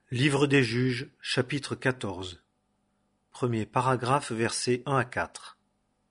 Livre des Juges, chapitre 14. Premier paragraphe, versets 1 à 4.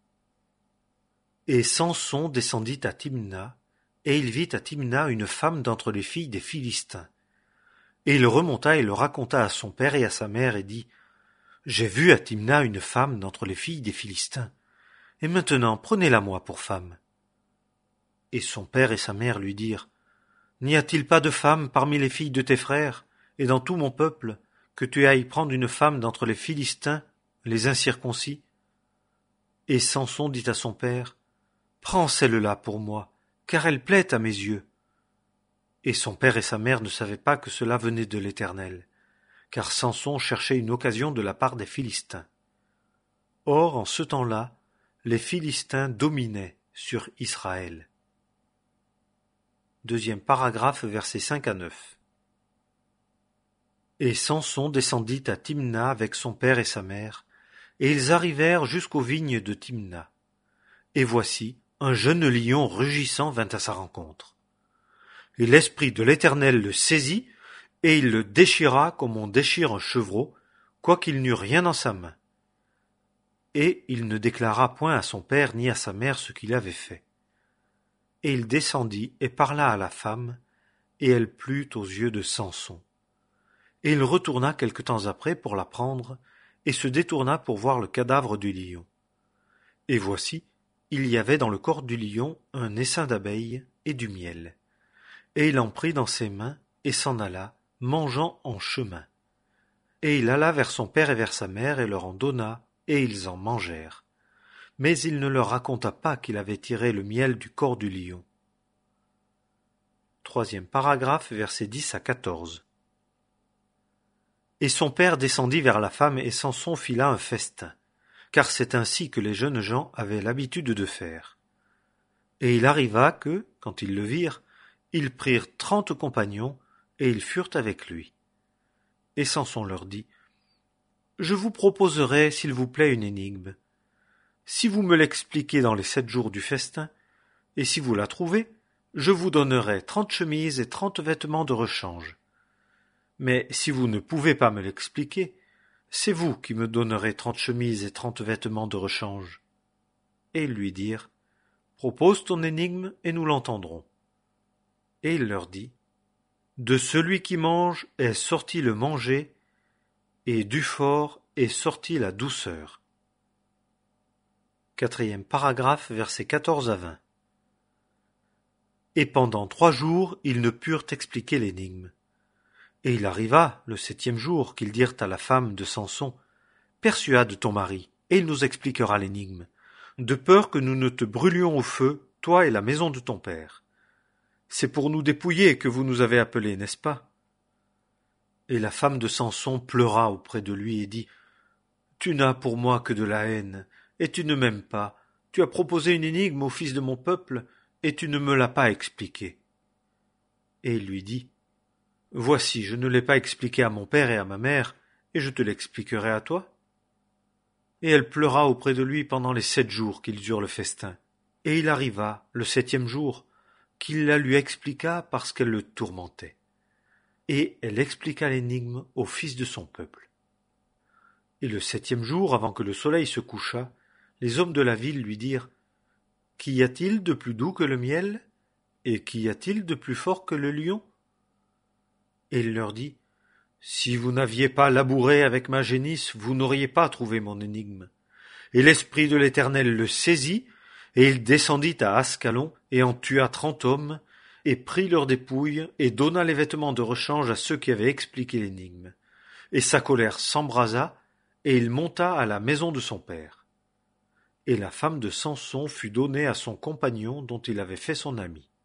Et Samson descendit à Timna, et il vit à Timna une femme d'entre les filles des Philistins. Et il remonta et le raconta à son père et à sa mère, et dit : J'ai vu à Timna une femme d'entre les filles des Philistins, et maintenant prenez-la-moi pour femme. Et son père et sa mère lui dirent : N'y a-t-il pas de femme parmi les filles de tes frères, et dans tout mon peuple, que tu ailles prendre une femme d'entre les Philistins, les incirconcis ? Et Samson dit à son père : Prends celle-là pour moi, car elle plaît à mes yeux. Et son père et sa mère ne savaient pas que cela venait de l'Éternel, car Samson cherchait une occasion de la part des Philistins. Or, en ce temps-là, les Philistins dominaient sur Israël. Deuxième paragraphe, versets 5 à 9. Et Samson descendit à Timna avec son père et sa mère, et ils arrivèrent jusqu'aux vignes de Timna. Et voici, un jeune lion rugissant vint à sa rencontre. Et l'Esprit de l'Éternel le saisit, et il le déchira comme on déchire un chevreau, quoiqu'il n'eût rien dans sa main. Et il ne déclara point à son père ni à sa mère ce qu'il avait fait. Et il descendit et parla à la femme, et elle plut aux yeux de Samson. Et il retourna quelque temps après pour la prendre, et se détourna pour voir le cadavre du lion. Et voici, il y avait dans le corps du lion un essaim d'abeilles et du miel. Et il en prit dans ses mains, et s'en alla, mangeant en chemin. Et il alla vers son père et vers sa mère, et leur en donna, et ils en mangèrent. Mais il ne leur raconta pas qu'il avait tiré le miel du corps du lion. Troisième paragraphe, versets 10 à 14. Et son père descendit vers la femme, et Samson fit là un festin, car c'est ainsi que les jeunes gens avaient l'habitude de faire. Et il arriva que, quand ils le virent, ils prirent 30 compagnons, et ils furent avec lui. Et Samson leur dit : Je vous proposerai, s'il vous plaît, une énigme. Si vous me l'expliquez dans les 7 jours du festin, et si vous la trouvez, je vous donnerai 30 chemises et 30 vêtements de rechange. Mais si vous ne pouvez pas me l'expliquer, c'est vous qui me donnerez 30 chemises et 30 vêtements de rechange. Et ils lui dirent : Propose ton énigme et nous l'entendrons. Et il leur dit : De celui qui mange est sorti le manger, et du fort est sortie la douceur. Quatrième paragraphe, versets 14 à 20. Et pendant 3 jours, ils ne purent expliquer l'énigme. Et il arriva, le 7e jour, qu'ils dirent à la femme de Samson : Persuade ton mari, et il nous expliquera l'énigme, de peur que nous ne te brûlions au feu, toi et la maison de ton père. C'est pour nous dépouiller que vous nous avez appelés, n'est-ce pas ? Et la femme de Samson pleura auprès de lui et dit : Tu n'as pour moi que de la haine, et tu ne m'aimes pas. Tu as proposé une énigme au fils de mon peuple, et tu ne me l'as pas expliquée. Et il lui dit : Voici, je ne l'ai pas expliqué à mon père et à ma mère, et je te l'expliquerai à toi. Et elle pleura auprès de lui pendant les 7 jours qu'ils eurent le festin. Et il arriva, le 7e jour, qu'il la lui expliqua parce qu'elle le tourmentait. Et elle expliqua l'énigme au fils de son peuple. Et le 7e jour, avant que le soleil se couchât, les hommes de la ville lui dirent : Qu'y a-t-il de plus doux que le miel ? Et qu'y a-t-il de plus fort que le lion ? Et il leur dit : Si vous n'aviez pas labouré avec ma génisse, vous n'auriez pas trouvé mon énigme. Et l'Esprit de l'Éternel le saisit, et il descendit à Ascalon, et en tua 30 hommes, et prit leurs dépouilles, et donna les vêtements de rechange à ceux qui avaient expliqué l'énigme. Et sa colère s'embrasa, et il monta à la maison de son père. Et la femme de Samson fut donnée à son compagnon dont il avait fait son ami.